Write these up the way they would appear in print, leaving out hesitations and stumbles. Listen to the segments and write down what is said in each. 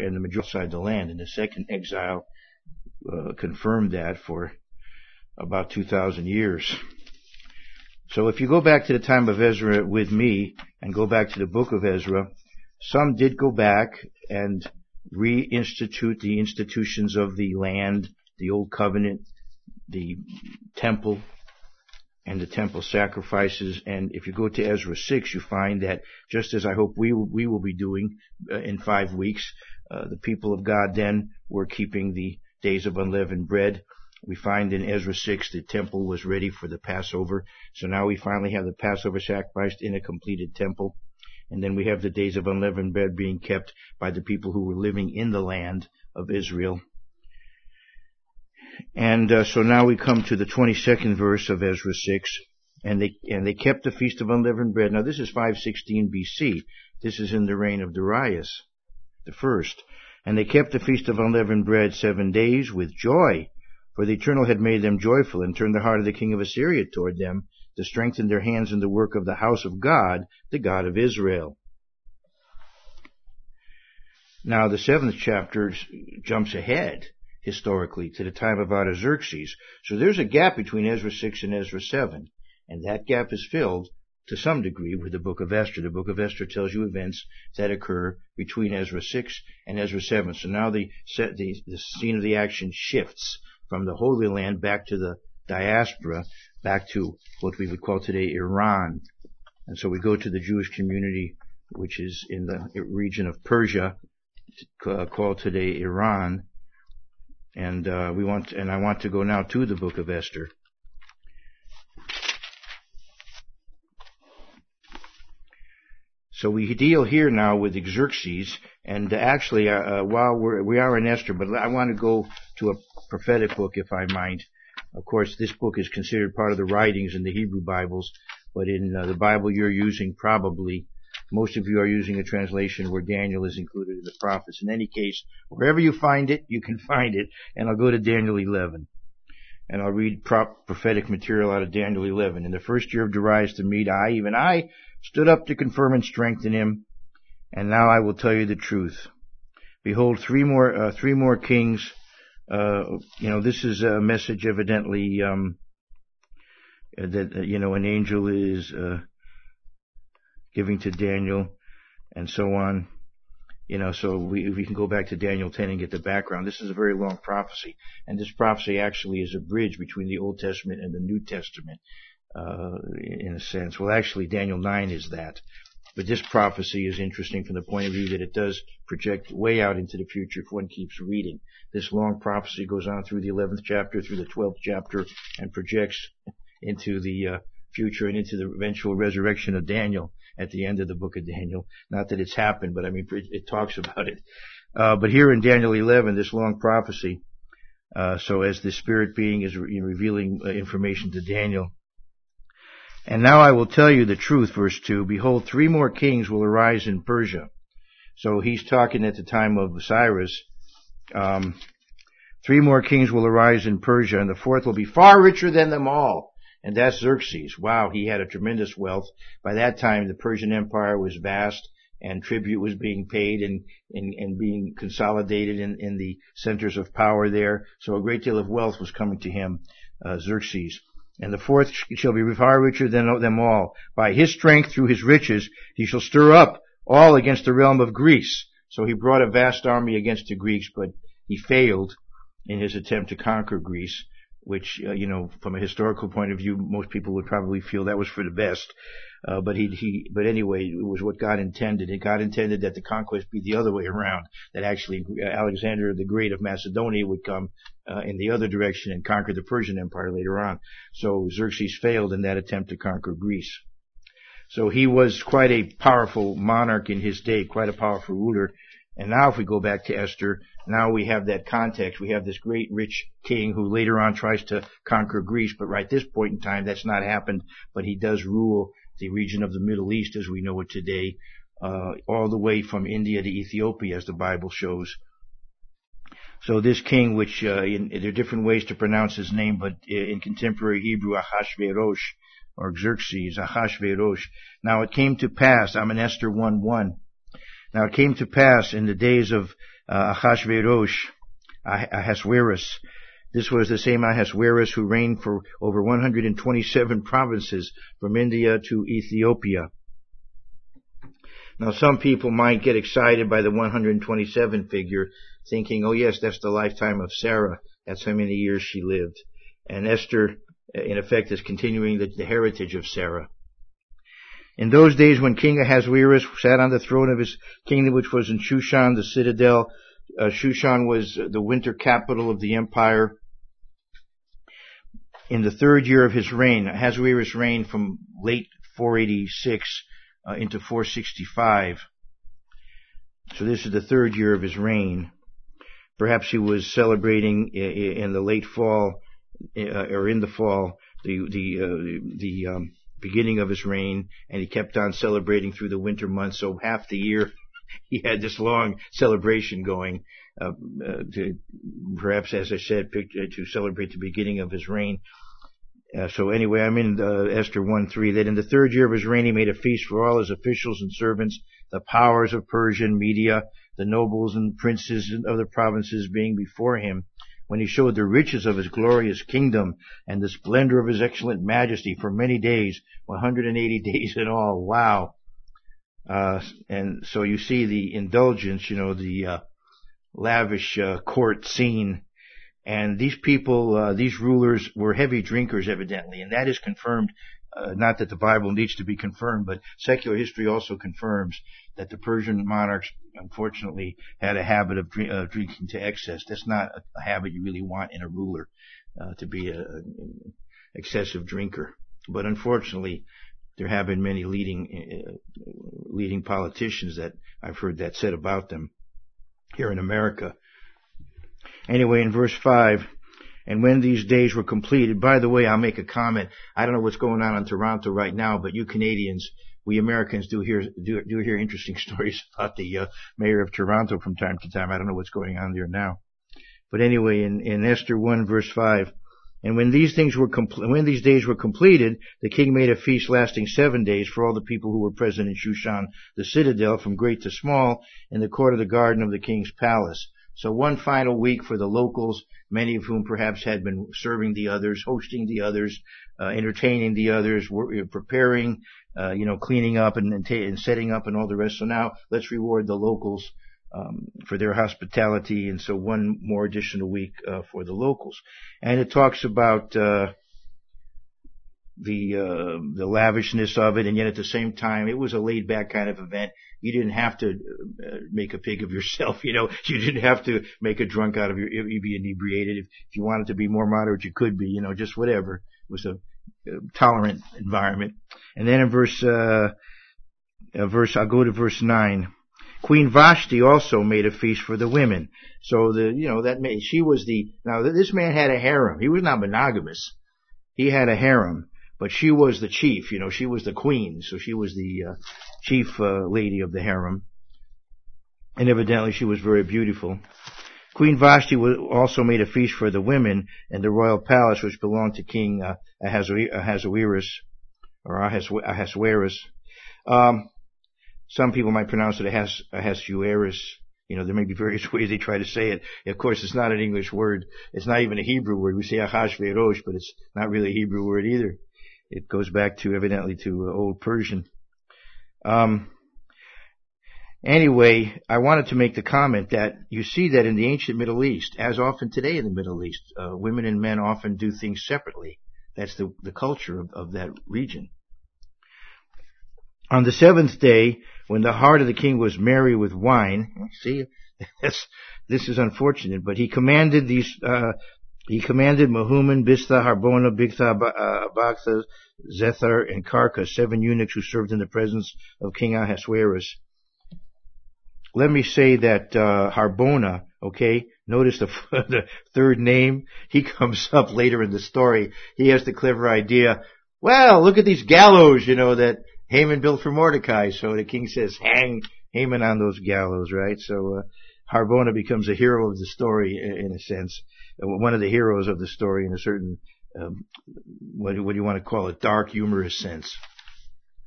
and the majority outside the land. And the second exile confirmed that for about 2,000 years. So if you go back to the time of Ezra with me and go back to the book of Ezra, some did go back and reinstitute the institutions of the land, the old covenant, the temple, and the temple sacrifices. And if you go to Ezra 6, you find that, just as I hope we will be doing in 5 weeks, the people of God then were keeping the days of unleavened bread. We find in Ezra 6 the temple was ready for the Passover. So now we finally have the Passover sacrificed in a completed temple. And then we have the days of unleavened bread being kept by the people who were living in the land of Israel. And so now we come to the 22nd verse of Ezra 6. And they kept the feast of unleavened bread. Now this is 516 BC. This is in the reign of Darius the first. And they kept the feast of unleavened bread 7 days with joy, for the Eternal had made them joyful, and turned the heart of the king of Assyria toward them, to strengthen their hands in the work of the house of God, the God of Israel. Now the 7th chapter jumps ahead, historically, to the time of Artaxerxes. So there's a gap between Ezra 6 and Ezra 7, and that gap is filled to some degree with the book of Esther. The book of Esther tells you events that occur between Ezra 6 and Ezra 7. So now the scene of the action shifts from the Holy Land back to the diaspora, back to what we would call today Iran. And so we go to the Jewish community, which is in the region of Persia, called today Iran. And I want to go now to the book of Esther. So we deal here now with Xerxes, and actually, while we are in Esther, but I want to go to a prophetic book, if I might. Of course, this book is considered part of the writings in the Hebrew Bibles, but in the Bible you're using, probably, most of you are using a translation where Daniel is included in the prophets. In any case, wherever you find it, you can find it, and I'll go to Daniel 11. And I'll read prophetic material out of Daniel 11. In the first year of Darius the Mede, even I, stood up to confirm and strengthen him, and now I will tell you the truth. Behold, three more kings. This is a message evidently that an angel is giving to Daniel, and so on. So we can go back to Daniel 10 and get the background. This is a very long prophecy, and this prophecy actually is a bridge between the Old Testament and the New Testament, in a sense. Well, actually, Daniel 9 is that. But this prophecy is interesting from the point of view that it does project way out into the future if one keeps reading. This long prophecy goes on through the 11th chapter, through the 12th chapter, and projects into the future and into the eventual resurrection of Daniel at the end of the book of Daniel. Not that it's happened, but it talks about it. But here in Daniel 11, this long prophecy, so as the spirit being is revealing information to Daniel. And now I will tell you the truth, verse 2. Behold, 3 more kings will arise in Persia. So he's talking at the time of Cyrus. 3 more kings will arise in Persia, and the 4th will be far richer than them all. And that's Xerxes. Wow, he had a tremendous wealth. By that time, the Persian Empire was vast, and tribute was being paid and being consolidated in the centers of power there. So a great deal of wealth was coming to him, Xerxes. And the 4th shall be far richer than them all. By his strength, through his riches, he shall stir up all against the realm of Greece. So he brought a vast army against the Greeks, but he failed in his attempt to conquer Greece, which, from a historical point of view, most people would probably feel that was for the best. But anyway, it was what God intended. And God intended that the conquest be the other way around. That actually Alexander the Great of Macedonia would come in the other direction and conquer the Persian Empire later on. So Xerxes failed in that attempt to conquer Greece. So he was quite a powerful monarch in his day, quite a powerful ruler. And now if we go back to Esther, now we have that context. We have this great rich king who later on tries to conquer Greece, but right at this point in time that's not happened, but he does rule the region of the Middle East as we know it today, all the way from India to Ethiopia, as the Bible shows. So this king, which there are different ways to pronounce his name, but in contemporary Hebrew, Ahashverosh, or Xerxes, Ahashverosh. Now it came to pass, I'm in Esther 1:1. Now it came to pass in the days of Ahasuerus. This was the same Ahasuerus who reigned for over 127 provinces from India to Ethiopia. Now, some people might get excited by the 127 figure, thinking, oh yes, that's the lifetime of Sarah. That's how many years she lived. And Esther, in effect, is continuing the heritage of Sarah. In those days when King Ahasuerus sat on the throne of his kingdom, which was in Shushan, the citadel, Shushan was the winter capital of the empire. In the third year of his reign, Ahasuerus reigned from late 486 into 465. So this is the third year of his reign. Perhaps he was celebrating in the late fall, or in the fall, the beginning of his reign, and he kept on celebrating through the winter months. So half the year he had this long celebration going, perhaps, as I said, to celebrate the beginning of his reign. So anyway, I'm in Esther 1:3, that in the third year of his reign he made a feast for all his officials and servants, the powers of Persia and Media, the nobles and princes of the provinces being before him, when he showed the riches of his glorious kingdom and the splendor of his excellent majesty for many days, 180 days in all. Wow. And so you see the indulgence, the lavish court scene. And these people, these rulers were heavy drinkers, evidently, and that is confirmed. Not that the Bible needs to be confirmed, but secular history also confirms that the Persian monarchs, unfortunately, had a habit of drinking to excess. That's not a habit you really want in a ruler, to be an excessive drinker. But unfortunately, there have been many leading politicians that I've heard that said about them here in America. Anyway, in verse 5, and when these days were completed, by the way, I'll make a comment. I don't know what's going on in Toronto right now, but you Canadians, we Americans do hear interesting stories about the mayor of Toronto from time to time. I don't know what's going on there now. But anyway, in Esther 1 verse 5, and when these days were completed, the king made a feast lasting 7 days for all the people who were present in Shushan, the citadel, from great to small, in the court of the garden of the king's palace. So one final week for the locals, many of whom perhaps had been serving the others, hosting the others, entertaining the others, preparing, cleaning up and setting up and all the rest. So now let's reward the locals for their hospitality, and so one more additional week for the locals. And it talks about the lavishness of it, and yet at the same time it was a laid back kind of event. You didn't have to make a pig of yourself, you didn't have to make a drunk out of you'd be inebriated. If you wanted to be more moderate, you could be, just whatever. It was a tolerant environment. And then in I'll go to verse 9. Queen Vashti also made a feast for the women. So this man had a harem. He was not monogamous. He had a harem. But she was the chief, she was the queen, so she was the chief lady of the harem. And evidently she was very beautiful. Queen Vashti also made a feast for the women in the royal palace, which belonged to King Ahasuerus. Some people might pronounce it Ahasuerus. There may be various ways they try to say it. Of course, it's not an English word. It's not even a Hebrew word. We say Ahasuerus, but it's not really a Hebrew word either. It goes back evidently to Old Persian. Anyway, I wanted to make the comment that you see that in the ancient Middle East, as often today in the Middle East, women and men often do things separately. That's the culture of that region. On the seventh day, when the heart of the king was merry with wine, see, this is unfortunate, but he commanded Mehuman, Biztha, Harbona, Bigtha, Abagtha, Zethar, and Karka, 7 eunuchs who served in the presence of King Ahasuerus. Let me say that Harbona, notice the third name. He comes up later in the story. He has the clever idea, well, look at these gallows, that Haman built for Mordecai. So the king says, hang Haman on those gallows, right? So Harbona becomes a hero of the story in a sense. One of the heroes of the story in a certain, what do you want to call it, dark, humorous sense.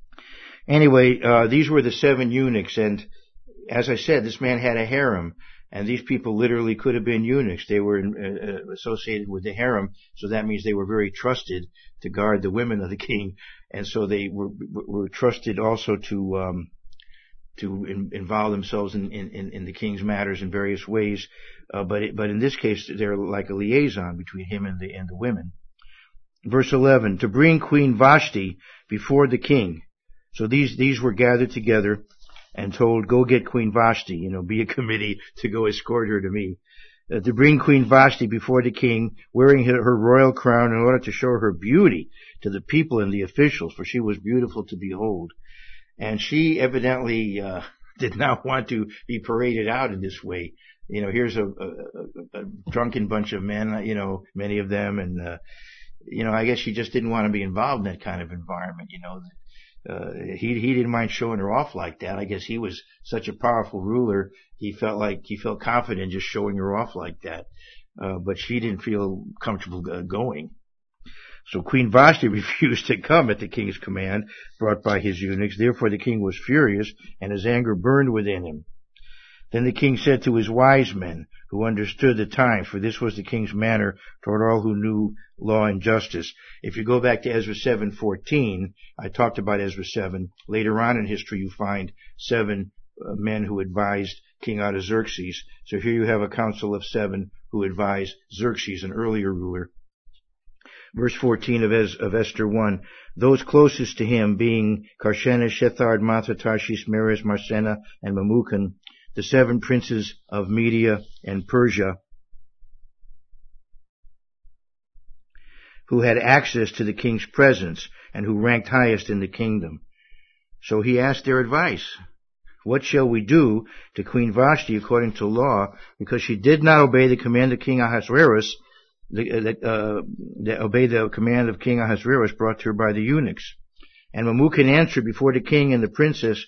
Anyway, these were the 7 eunuchs, and as I said, this man had a harem, And these people literally could have been eunuchs. They were associated with the harem, so that means they were very trusted to guard the women of the king. And so they were trusted also to involve themselves in the king's matters in various ways. But in this case, they're like a liaison between him and the women. Verse 11, to bring Queen Vashti before the king. So these were gathered together and told, go get Queen Vashti, be a committee to go escort her to me. To bring Queen Vashti before the king, wearing her royal crown in order to show her beauty to the people and the officials, for she was beautiful to behold. And she evidently did not want to be paraded out in this way. Here's a drunken bunch of men, many of them, and I guess she just didn't want to be involved in that kind of environment. He didn't mind showing her off like that. I guess he was such a powerful ruler. He felt confident just showing her off like that. But she didn't feel comfortable going. So Queen Vashti refused to come at the king's command brought by his eunuchs. Therefore the king was furious, and his anger burned within him. Then the king said to his wise men, who understood the times, for this was the king's manner toward all who knew law and justice. If you go back to Ezra 7:14, I talked about Ezra 7. Later on in history, you find 7 men who advised King Artaxerxes. So here you have a council of 7 who advised Xerxes, an earlier ruler. Verse 14 of Esther 1, those closest to him being Karshena, Shethar, Matha, Tarshish, Meres, Marsena, and Memucan, the 7 princes of Media and Persia, who had access to the king's presence and who ranked highest in the kingdom. So he asked their advice. What shall we do to Queen Vashti according to law, because she did not obey the command of King Ahasuerus, obey the command of King Ahasuerus brought to her by the eunuchs? And Memucan answered before the king and the princess,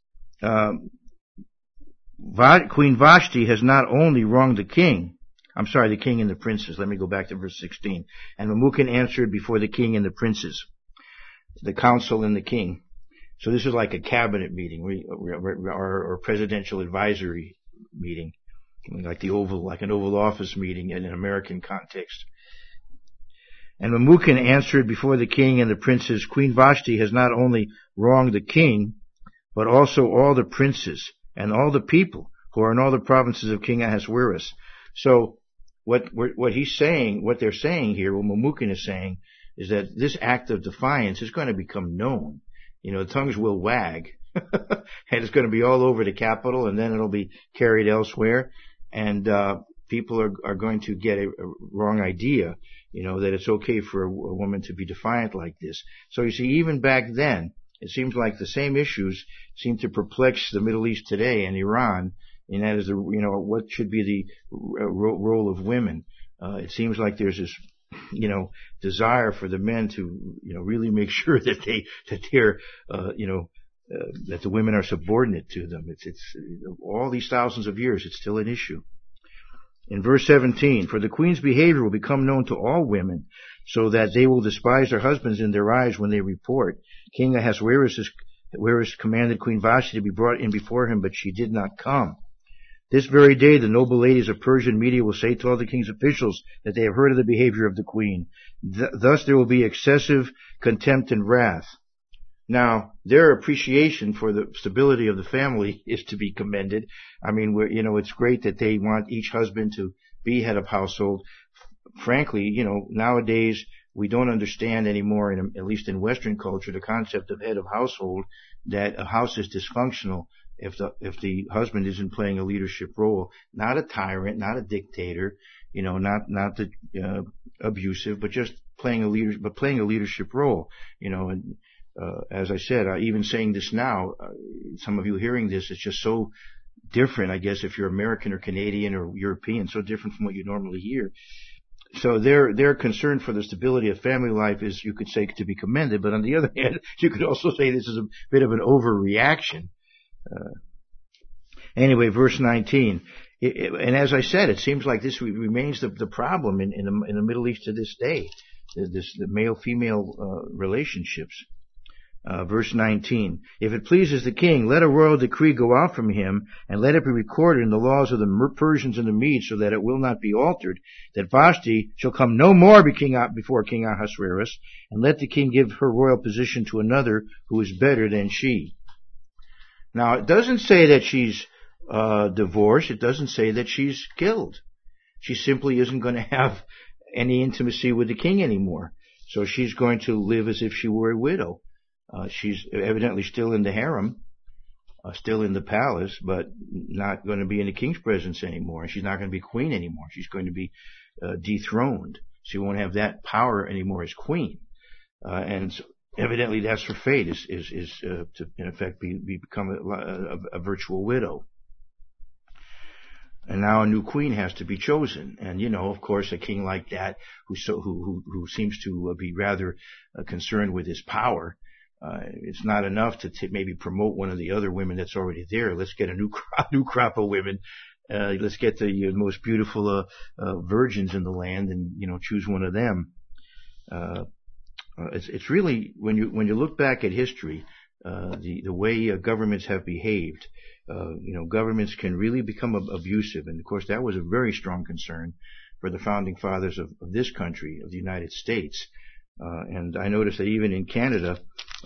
Queen Vashti has not only wronged the king and the princess. Let me go back to verse 16. And Memucan answered before the king and the princes, the council and the king. So this is like a cabinet meeting or presidential advisory meeting, like an Oval Office meeting in an American context. And Memucan answered before the king and the princes, Queen Vashti has not only wronged the king, but also all the princes and all the people who are in all the provinces of King Ahasuerus. So what he's saying, what they're saying here, what Memucan is saying, is that this act of defiance is going to become known. The tongues will wag, and it's going to be all over the capital, and then it'll be carried elsewhere, and people are going to get a wrong idea, that it's okay for a woman to be defiant like this. So you see, even back then, it seems like the same issues seem to perplex the Middle East today and Iran, and that is what should be the role of women. It seems like there's this, desire for the men to, really make sure that that the women are subordinate to them. It's all these thousands of years, it's still an issue. In verse 17, for the queen's behavior will become known to all women, so that they will despise their husbands in their eyes when they report. King Ahasuerus commanded Queen Vashti to be brought in before him, but she did not come. This very day the noble ladies of Persia and Media will say to all the king's officials that they have heard of the behavior of the queen. Thus there will be excessive contempt and wrath. Now, their appreciation for the stability of the family is to be commended. I mean, it's great that they want each husband to be head of household. Frankly, nowadays we don't understand anymore, at least in Western culture, the concept of head of household, that a house is dysfunctional if the husband isn't playing a leadership role. Not a tyrant, not a dictator, not abusive, but just playing a leadership role, and as I said, even saying this now, some of you hearing this, it's just so different, I guess, if you're American or Canadian or European, so different from what you normally hear. So their concern for the stability of family life is, you could say, to be commended, but on the other hand, you could also say this is a bit of an overreaction. Anyway, verse 19. And as I said, it seems like this remains the problem in the Middle East to this day, the male-female relationships. Verse 19, if it pleases the king, let a royal decree go out from him, and let it be recorded in the laws of the Persians and the Medes, so that it will not be altered, that Vashti shall come no more before King Ahasuerus, and let the king give her royal position to another who is better than she. Now, it doesn't say that she's divorced. It doesn't say that she's killed. She simply isn't going to have any intimacy with the king anymore. So she's going to live as if she were a widow. She's evidently still in the harem, still in the palace, but not going to be in the king's presence anymore. She's not going to be queen anymore. She's going to be dethroned. She won't have that power anymore as queen. And so evidently that's her fate, is to in effect become a virtual widow. And now a new queen has to be chosen. And, of course, a king like that who seems to be rather concerned with his power, it's not enough to maybe promote one of the other women that's already there. Let's get a new crop of women. Let's get the most beautiful virgins in the land, and choose one of them. It's really, when you look back at history, the way governments have behaved, governments can really become abusive, and of course that was a very strong concern for the founding fathers of this country, of the United States. And I noticed that even in Canada,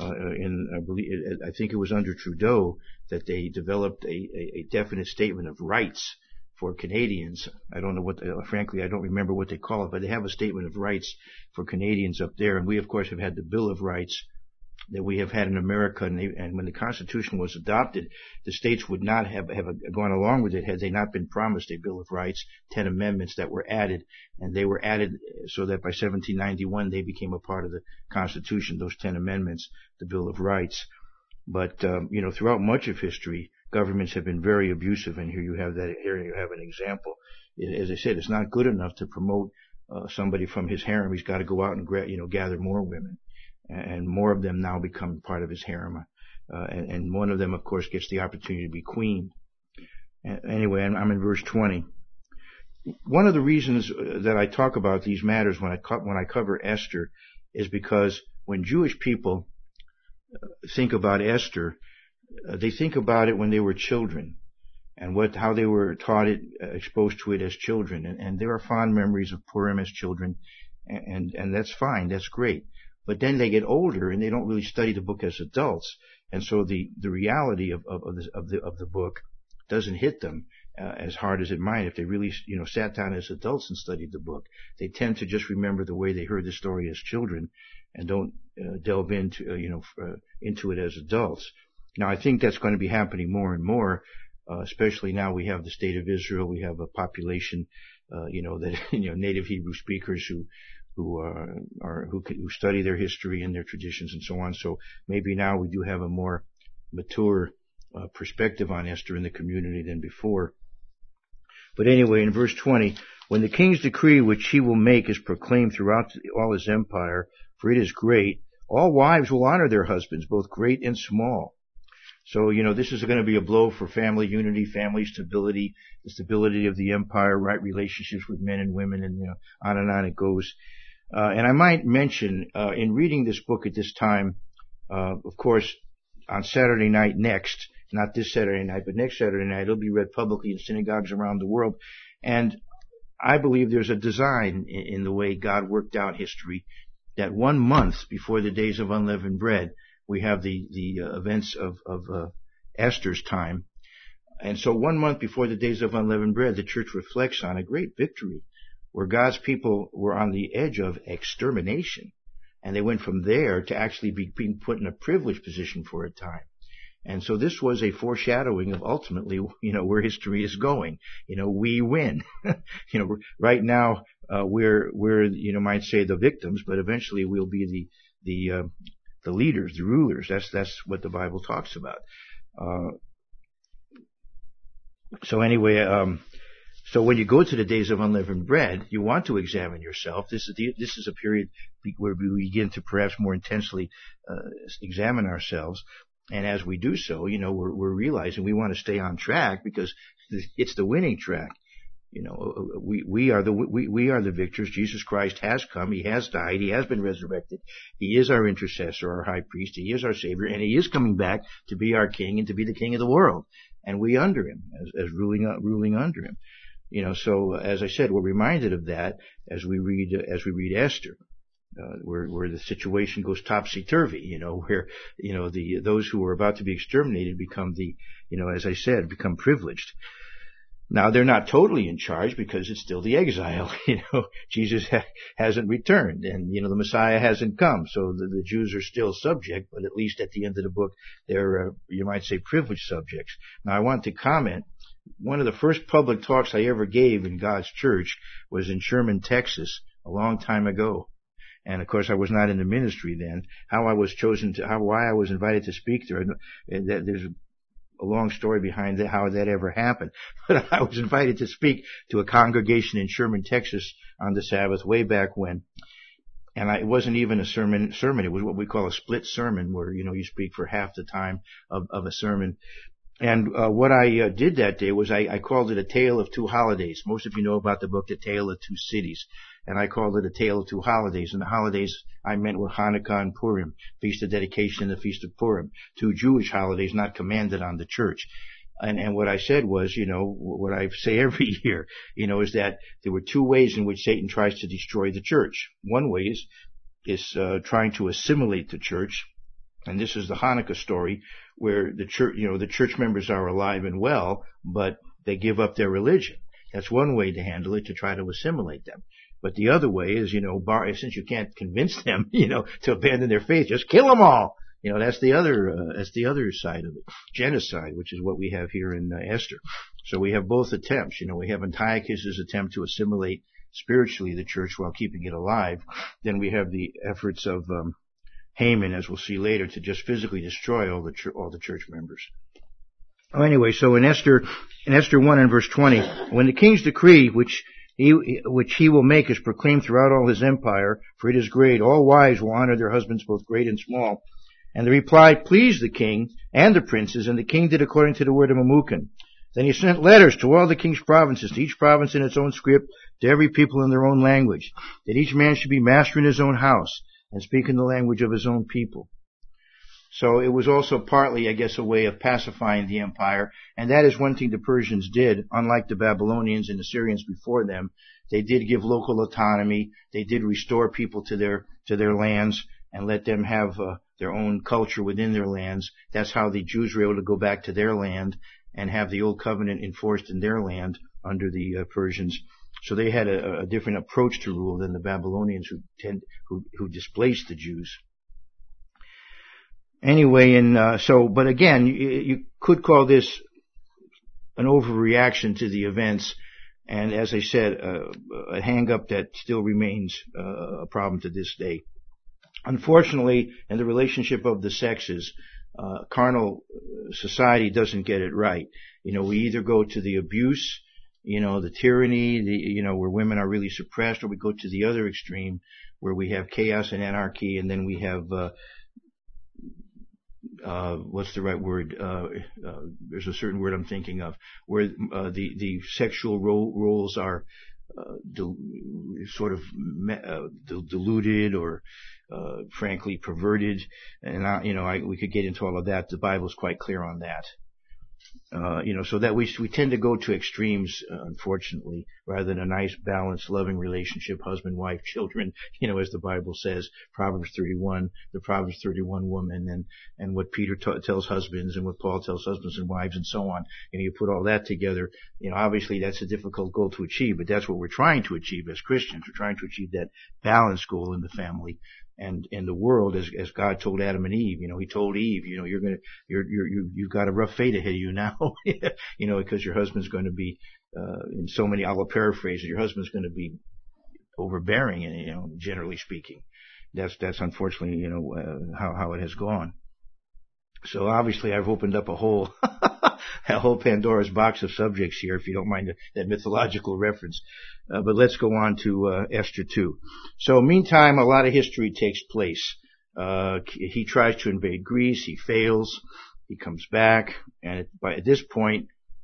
I think it was under Trudeau, that they developed a definite statement of rights for Canadians. I don't know frankly, I don't remember what they call it, but they have a statement of rights for Canadians up there. And we, of course, have had the Bill of Rights that we have had in America. And when the Constitution was adopted, the states would not have gone along with it had they not been promised a Bill of Rights, 10 amendments that were added. And they were added so that by 1791 they became a part of the Constitution, those 10 amendments, the Bill of Rights. But, throughout much of history, governments have been very abusive, and here you have an example. As I said, it's not good enough to promote somebody from his harem. He's got to go out and gather more women, and more of them now become part of his harem. And one of them, of course, gets the opportunity to be queen. Anyway, I'm in verse 20. One of the reasons that I talk about these matters when I cover Esther is because when Jewish people think about Esther, they think about it when they were children, and how they were taught it, exposed to it as children. And there are fond memories of Purim as children, and that's fine, that's great. But then they get older and they don't really study the book as adults, and so the reality of the book doesn't hit them as hard as it might if they really sat down as adults and studied the book. They tend to just remember the way they heard the story as children, and don't delve into it as adults. Now, I think that's going to be happening more and more, especially now we have the state of Israel. We have a population, native Hebrew speakers who study their history and their traditions and so on. So maybe now we do have a more mature perspective on Esther in the community than before. But anyway, in verse 20, when the king's decree which he will make is proclaimed throughout all his empire, for it is great, all wives will honor their husbands, both great and small. So, this is going to be a blow for family unity, family stability, the stability of the empire, right relationships with men and women, and, on it goes. And I might mention, in reading this book at this time, of course, on Saturday night next, not this Saturday night, but next Saturday night, it'll be read publicly in synagogues around the world. And I believe there's a design in the way God worked out history, that 1 month before the days of unleavened bread, we have the events of Esther's time. And so 1 month before the days of unleavened bread, the church reflects on a great victory where God's people were on the edge of extermination. And they went from there to actually being put in a privileged position for a time. And so this was a foreshadowing of ultimately, where history is going. We win. Right now, we're, might say the victims, but eventually we'll be the leaders, the rulers. That's what the Bible talks about. So anyway, so when you go to the days of unleavened bread, you want to examine yourself. This is a period where we begin to perhaps more intensely examine ourselves. And as we do so, we're realizing we want to stay on track because it's the winning track. We are the victors. Jesus Christ has come. He has died. He has been resurrected. He is our intercessor, our high priest. He is our savior, and he is coming back to be our king and to be the king of the world. And we under him, as ruling under him. So as I said, we're reminded of that as we read Esther. Where the situation goes topsy-turvy, where, those who are about to be exterminated become as I said, become privileged. Now, they're not totally in charge because it's still the exile, Jesus hasn't returned and, the Messiah hasn't come. So the Jews are still subject, but at least at the end of the book, they're, you might say, privileged subjects. Now, I want to comment. One of the first public talks I ever gave in God's church was in Sherman, Texas, a long time ago. And of course, I was not in the ministry then. Why I was invited to speak there. There's a long story behind how that ever happened. But I was invited to speak to a congregation in Sherman, Texas on the Sabbath way back when. And it wasn't even a sermon. It was what we call a split sermon where, you speak for half the time of a sermon. And what I did that day was I called it A Tale of Two Holidays. Most of you know about the book, The Tale of Two Cities. And I called it A Tale of Two Holidays. And the holidays I meant were Hanukkah and Purim, Feast of Dedication and the Feast of Purim. Two Jewish holidays not commanded on the church. And what I said was, what I say every year, is that there were two ways in which Satan tries to destroy the church. One way is trying to assimilate the church. And this is the Hanukkah story where the church, the church members are alive and well, but they give up their religion. That's one way to handle it, to try to assimilate them. But the other way is, since you can't convince them, to abandon their faith, just kill them all. That's the other side of it. Genocide, which is what we have here in Esther. So we have both attempts. We have Antiochus' attempt to assimilate spiritually the church while keeping it alive. Then we have the efforts of Haman, as we'll see later, to just physically destroy all the church members. Anyway, so in Esther 1 and verse 20, when the king's decree, which he will make, is proclaimed throughout all his empire, for it is great, all wives will honor their husbands, both great and small. And the reply pleased the king and the princes, and the king did according to the word of Memucan. Then he sent letters to all the king's provinces, to each province in its own script, to every people in their own language, that each man should be master in his own house, and speak in the language of his own people. So it was also partly, I guess, a way of pacifying the empire, and that is one thing the Persians did, unlike the Babylonians and Assyrians before them. They did give local autonomy. They did restore people to their lands and let them have their own culture within their lands. That's how the Jews were able to go back to their land and have the old covenant enforced in their land under the Persians. So they had a different approach to rule than the Babylonians who displaced the Jews. Anyway, but again, you could call this an overreaction to the events, and as I said, a hang-up that still remains a problem to this day. Unfortunately, in the relationship of the sexes, carnal society doesn't get it right. We either go to the abuse, the tyranny, where women are really suppressed, or we go to the other extreme where we have chaos and anarchy, and then we have, what's the right word? There's a certain word I'm thinking of, where the sexual roles are sort of diluted or frankly perverted, and we could get into all of that. The Bible's quite clear on that. So that we tend to go to extremes, unfortunately, rather than a nice, balanced, loving relationship, husband, wife, children, as the Bible says, Proverbs 31, the Proverbs 31 woman, and what Peter tells husbands and what Paul tells husbands and wives and so on. You put all that together, obviously that's a difficult goal to achieve, but that's what we're trying to achieve as Christians. We're trying to achieve that balanced goal in the family. And in the world, as God told Adam and Eve, He told Eve, you've got a rough fate ahead of you now, because your husband's going to be, in so many, I'll paraphrase it, your husband's going to be overbearing, and, generally speaking. That's unfortunately, how it has gone. So obviously I've opened up a whole Pandora's box of subjects here, if you don't mind that mythological reference. But let's go on to Esther 2. So meantime, a lot of history takes place. He tries to invade Greece. He fails. He comes back. And at this point,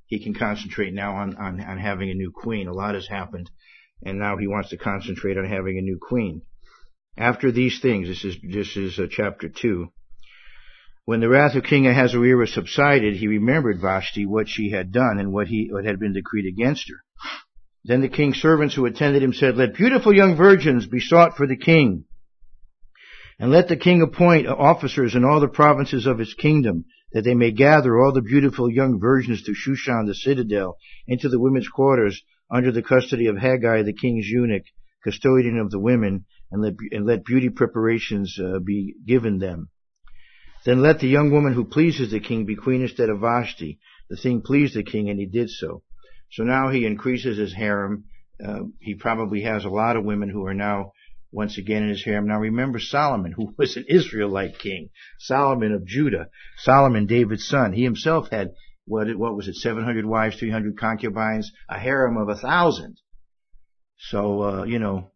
he can concentrate now on having a new queen. A lot has happened, and now he wants to concentrate on having a new queen. After these things, this is chapter 2. When the wrath of King Ahasuerus subsided, he remembered Vashti, what she had done, and what had been decreed against her. Then the king's servants who attended him said, "Let beautiful young virgins be sought for the king, and let the king appoint officers in all the provinces of his kingdom, that they may gather all the beautiful young virgins to Shushan the citadel, into the women's quarters, under the custody of Haggai the king's eunuch, custodian of the women, and let beauty preparations be given them. Then let the young woman who pleases the king be queen instead of Vashti." The thing pleased the king, and he did so. So now he increases his harem. He probably has a lot of women who are now once again in his harem. Now remember Solomon, who was an Israelite king. Solomon of Judah. Solomon, David's son. He himself had, what was it, 700 wives, 300 concubines, a harem of 1,000. So,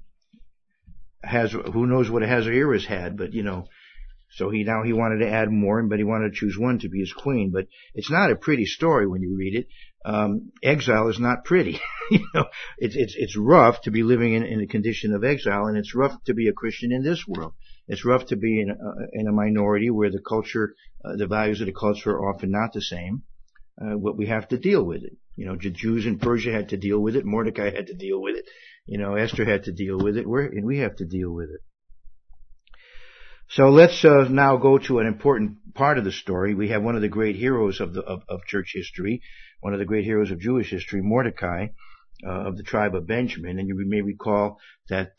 who knows what Ahasuerus had, but, so he wanted to add more, but he wanted to choose one to be his queen. But it's not a pretty story when you read it. Exile is not pretty. It's rough to be living in a condition of exile, and it's rough to be a Christian in this world. It's rough to be in a minority where the culture, the values of the culture are often not the same. But we have to deal with it. The Jews in Persia had to deal with it. Mordecai had to deal with it. Esther had to deal with it. And we have to deal with it. So let's now go to an important part of the story. We have one of the great heroes of church history, one of the great heroes of Jewish history, Mordecai, of the tribe of Benjamin. And you may recall that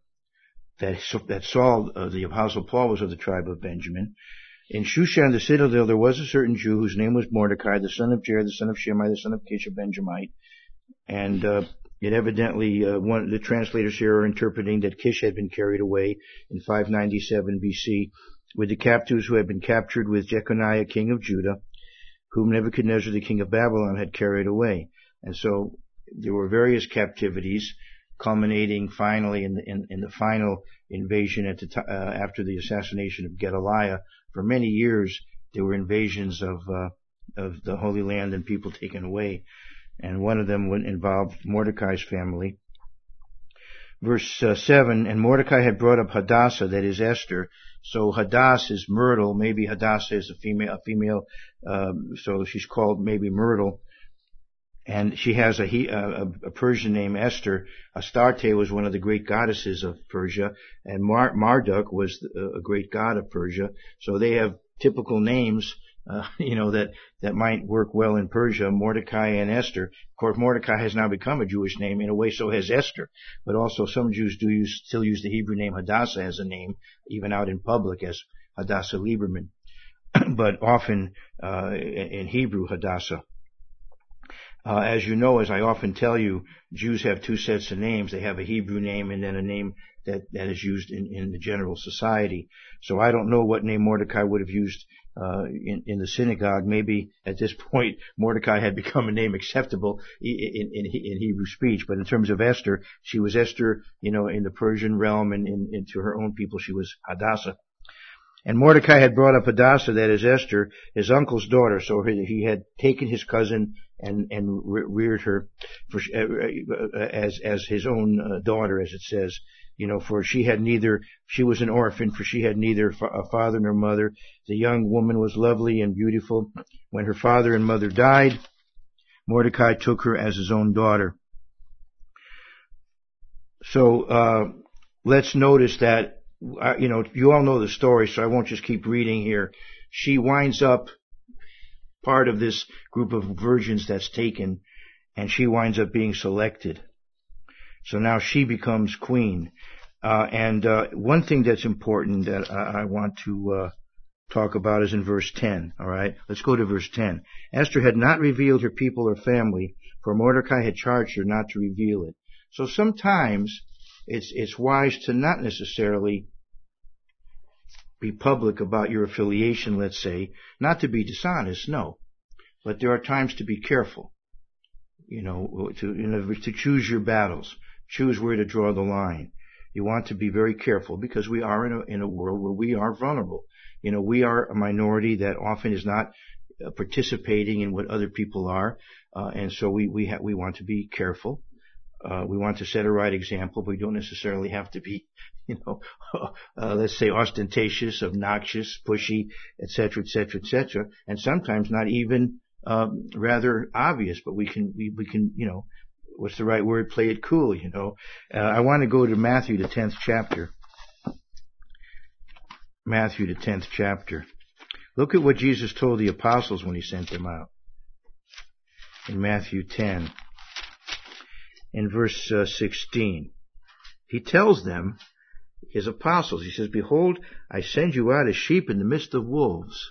Saul, the apostle Paul, was of the tribe of Benjamin. In Shushan the citadel there was a certain Jew whose name was Mordecai, the son of Jair, the son of Shimei, the son of Kish, a Benjamite. And it evidently, one of the translators here are interpreting that Kish had been carried away in 597 BC with the captives who had been captured with Jeconiah, king of Judah, whom Nebuchadnezzar, the king of Babylon, had carried away. And so there were various captivities, culminating finally in the final invasion after the assassination of Gedaliah. For many years, there were invasions of the Holy Land and people taken away. And one of them involved Mordecai's family. Verse 7, and Mordecai had brought up Hadassah, that is Esther. So Hadass is Myrtle. Maybe Hadassah is a female, so she's called maybe Myrtle. And she has a Persian named Esther. Astarte was one of the great goddesses of Persia, and Marduk was a great god of Persia. So they have typical names, that might work well in Persia, Mordecai and Esther. Of course, Mordecai has now become a Jewish name. In a way, so has Esther. But also some Jews still use the Hebrew name Hadassah as a name, even out in public as Hadassah Lieberman. But often in Hebrew, Hadassah. As you know, as I often tell you, Jews have two sets of names. They have a Hebrew name and then a name that is used in the general society. So I don't know what name Mordecai would have used in the synagogue. Maybe at this point Mordecai had become a name acceptable in Hebrew speech. But in terms of Esther, she was Esther, in the Persian realm, and to her own people she was Hadassah. And Mordecai had brought up Hadassah, that is Esther, his uncle's daughter. So he had taken his cousin and reared her as his own daughter, as it says. For she was an orphan, for she had neither a father nor mother. The young woman was lovely and beautiful. When her father and mother died, Mordecai took her as his own daughter. So let's notice that, you all know the story, so I won't just keep reading here. She winds up part of this group of virgins that's taken, and she winds up being selected. So now she becomes queen. And one thing that's important that I want to talk about is in verse 10. All right, let's go to verse 10. Esther had not revealed her people or family, for Mordecai had charged her not to reveal it. So sometimes it's wise to not necessarily be public about your affiliation, let's say, not to be dishonest, no. But there are times to be careful, to choose your battles, choose where to draw the line. You want to be very careful because we are in a world where we are vulnerable. We are a minority that often is not participating in what other people are. And so we want to be careful. We want to set a right example, but we don't necessarily have to be, let's say ostentatious, obnoxious, pushy, etc., etc., etc. And sometimes not even rather obvious, but we can, what's the right word? Play it cool, I want to go to Matthew, the 10th chapter. Matthew, the 10th chapter. Look at what Jesus told the apostles when he sent them out. In Matthew 10, in verse 16. He tells them, his apostles, he says, "Behold, I send you out as sheep in the midst of wolves."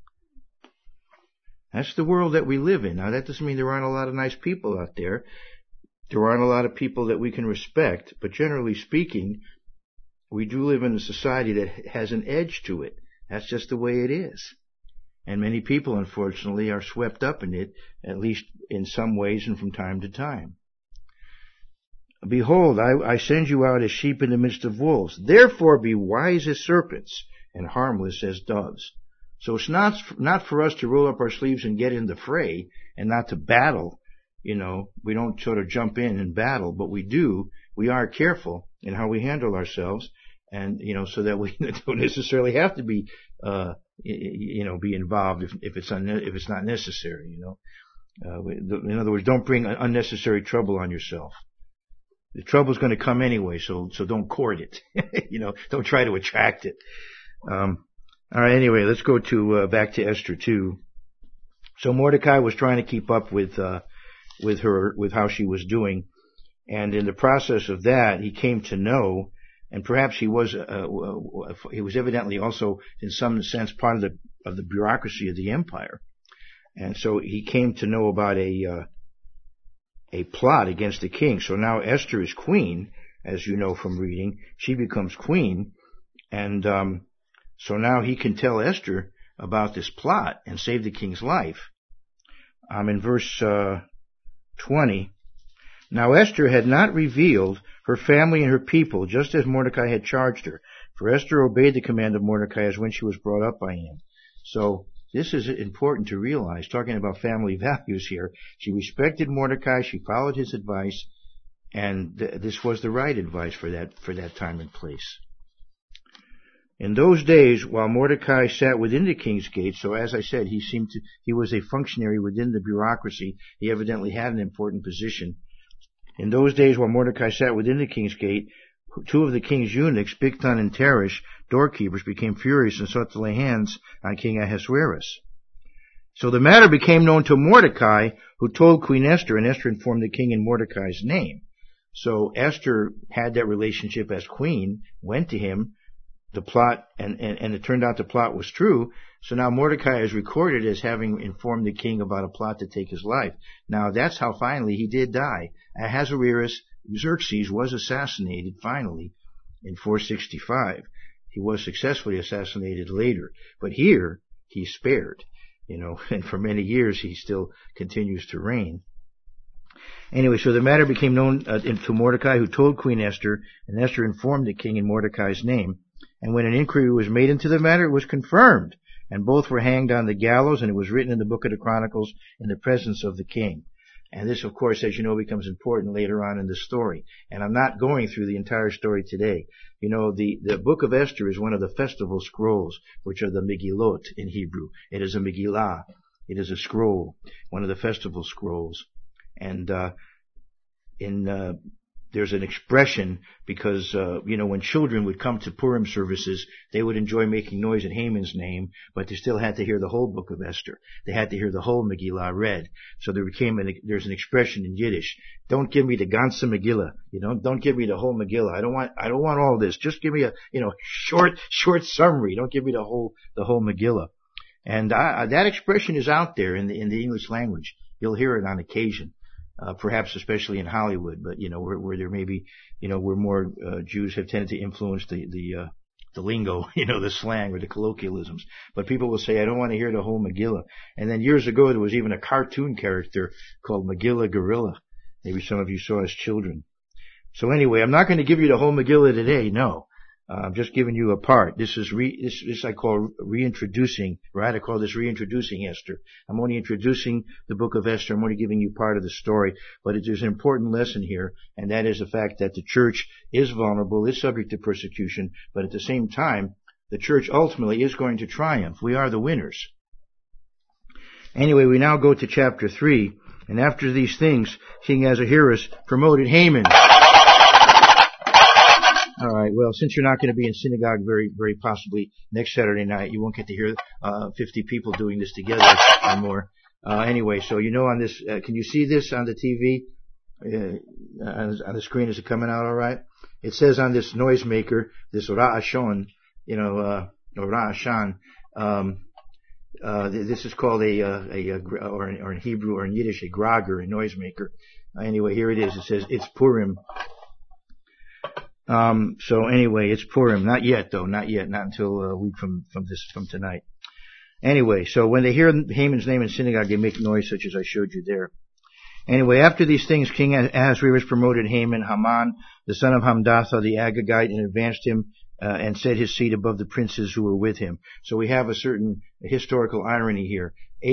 That's the world that we live in. Now, that doesn't mean there aren't a lot of nice people out there. There aren't a lot of people that we can respect, but generally speaking, we do live in a society that has an edge to it. That's just the way it is. And many people, unfortunately, are swept up in it, at least in some ways and from time to time. "Behold, I send you out as sheep in the midst of wolves. Therefore be wise as serpents and harmless as doves." So it's not for us to roll up our sleeves and get in the fray and not to battle. We don't sort of jump in and battle, but we are careful in how we handle ourselves, and, so that we don't necessarily have to be, be involved if it's not necessary, in other words, don't bring unnecessary trouble on yourself. The trouble's going to come anyway, so don't court it. Don't try to attract it. All right. Anyway, let's go to back to Esther 2. So Mordecai was trying to keep up with how she was doing, and in the process of that, he came to know, and perhaps he was evidently also in some sense part of the bureaucracy of the empire, and so he came to know about a plot against the king. So now Esther is queen, as you know from reading. She becomes queen, and so now he can tell Esther about this plot and save the king's life. In verse 20, "Now Esther had not revealed her family and her people, just as Mordecai had charged her. For Esther obeyed the command of Mordecai as when she was brought up by him." So this is important to realize, talking about family values here. She respected Mordecai, she followed his advice, and this was the right advice for that time and place. "In those days, while Mordecai sat within the king's gate," so as I said, he was a functionary within the bureaucracy. He evidently had an important position. "In those days, while Mordecai sat within the king's gate, two of the king's eunuchs, Bigthan and Teresh, doorkeepers, became furious and sought to lay hands on King Ahasuerus. So the matter became known to Mordecai, who told Queen Esther, and Esther informed the king in Mordecai's name." So Esther had that relationship as queen, went to him, the plot, and it turned out the plot was true. So now Mordecai is recorded as having informed the king about a plot to take his life. Now that's how finally he did die. Ahasuerus, Xerxes, was assassinated finally in 465. He was successfully assassinated later, but here he's spared, and for many years he still continues to reign. Anyway, so the matter became known to Mordecai, who told Queen Esther, and Esther informed the king in Mordecai's name. And when an inquiry was made into the matter, it was confirmed, and both were hanged on the gallows, and it was written in the book of the Chronicles in the presence of the king. And this, of course, as you know, becomes important later on in the story. And I'm not going through the entire story today. The book of Esther is one of the festival scrolls, which are the Megillot in Hebrew. It is a Megillah. It is a scroll, one of the festival scrolls. And there's an expression because, when children would come to Purim services, they would enjoy making noise in Haman's name, but they still had to hear the whole book of Esther. They had to hear the whole Megillah read. So there's an expression in Yiddish: "Don't give me the ganze Megillah." Don't give me the whole Megillah. I don't want all this. Just give me a, short summary. Don't give me the whole Megillah. And that expression is out there in the English language. You'll hear it on occasion. Perhaps especially in Hollywood, but where there may be, where more Jews have tended to influence the lingo, the slang or the colloquialisms. But people will say, "I don't want to hear the whole Megillah." And then years ago, there was even a cartoon character called Megillah Gorilla. Maybe some of you saw as children. So anyway, I'm not going to give you the whole Megillah today. No, I'm just giving you a part. This I call reintroducing, right? I call this reintroducing Esther. I'm only introducing the book of Esther. I'm only giving you part of the story. But there's an important lesson here, and that is the fact that the church is vulnerable, is subject to persecution, but at the same time, the church ultimately is going to triumph. We are the winners. Anyway, we now go to chapter 3, and after these things, King Ahasuerus promoted Haman. All right. Well, since you're not going to be in synagogue very possibly next Saturday night, you won't get to hear 50 people doing this together anymore. Anyway, so on this, can you see this on the TV? On the screen, is it coming out all right? It says on this noisemaker, this Ra'ashon, or Ra'ashan, this is called or in Hebrew or in Yiddish, a grogger, a noisemaker. Anyway, here it is. It says it's Purim. So anyway, it's Purim. Not yet, though. Not yet. Not until a week from tonight. Anyway, so when they hear Haman's name in synagogue, they make noise such as I showed you there. Anyway, after these things, King Ahasuerus promoted Haman, the son of Hamdatha, the Agagite, and advanced him and set his seat above the princes who were with him. So we have a certain historical irony here.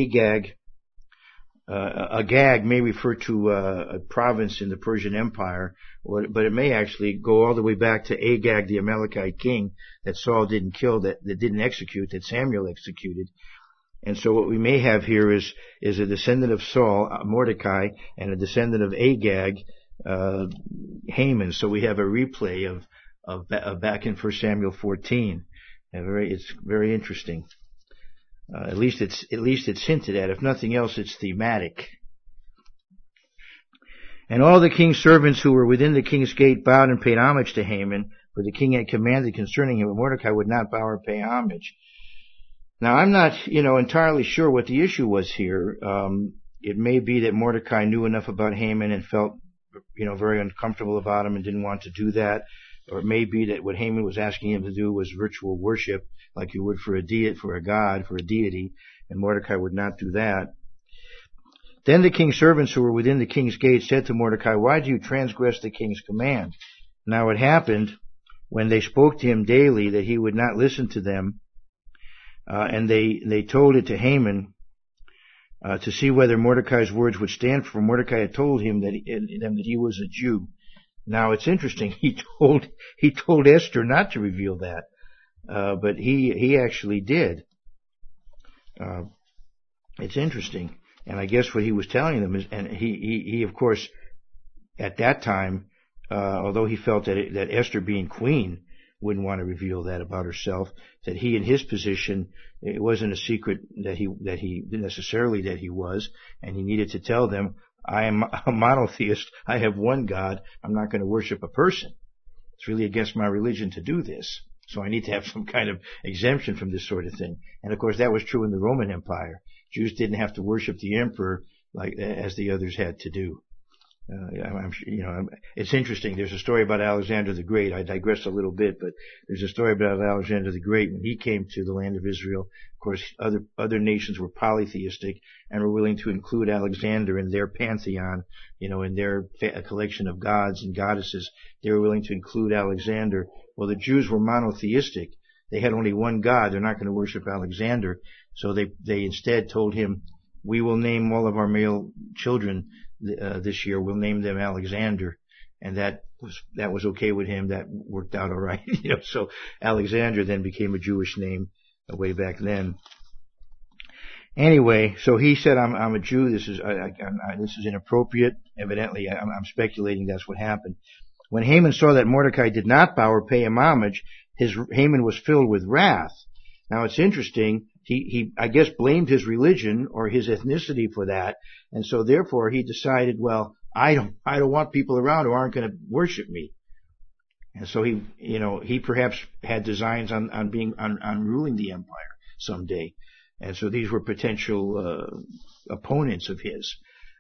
Agag may refer to a province in the Persian Empire, but it may actually go all the way back to Agag, the Amalekite king that Saul didn't kill, that didn't execute, that Samuel executed. And so what we may have here is a descendant of Saul, Mordecai, and a descendant of Agag, Haman. So we have a replay of back in 1 Samuel 14. It's very interesting. At least it's hinted at. If nothing else, it's thematic. And all the king's servants who were within the king's gate bowed and paid homage to Haman, for the king had commanded concerning him, but Mordecai would not bow or pay homage. Now, I'm not, entirely sure what the issue was here. It may be that Mordecai knew enough about Haman and felt, very uncomfortable about him and didn't want to do that. Or it may be that what Haman was asking him to do was ritual worship, like you would for a deity, for a god, for a deity, and Mordecai would not do that. Then the king's servants who were within the king's gate said to Mordecai, "Why do you transgress the king's command?" Now it happened, when they spoke to him daily, that he would not listen to them, and they told it to Haman to see whether Mordecai's words would stand, for Mordecai had told him that he was a Jew. Now it's interesting. He told Esther not to reveal that, but he actually did. It's interesting, and I guess what he was telling them is, and he of course at that time, although he felt that Esther, being queen, wouldn't want to reveal that about herself, that he in his position, it wasn't a secret that he was, and he needed to tell them, I am a monotheist. I have one God. I'm not going to worship a person. It's really against my religion to do this. So I need to have some kind of exemption from this sort of thing. And of course that was true in the Roman Empire. Jews didn't have to worship the emperor as the others had to do. It's interesting. There's a story about Alexander the Great. I digress a little bit, but there's a story about Alexander the Great when he came to the land of Israel. Of course, other nations were polytheistic and were willing to include Alexander in their pantheon, in their collection of gods and goddesses. They were willing to include Alexander. Well, the Jews were monotheistic. They had only one God. They're not going to worship Alexander. So they instead told him, "We will name all of our male children this year. We'll name them Alexander," and that was okay with him. That worked out all right. So Alexander then became a Jewish name way back then. Anyway, so he said, "I'm a Jew. This is inappropriate." Evidently, I'm speculating that's what happened. When Haman saw that Mordecai did not bow or pay him homage, Haman was filled with wrath. Now it's interesting. He I guess blamed his religion or his ethnicity for that, and so therefore he decided, well, I don't want people around who aren't going to worship me. And so he perhaps had designs on ruling the empire someday, and so these were potential opponents of his.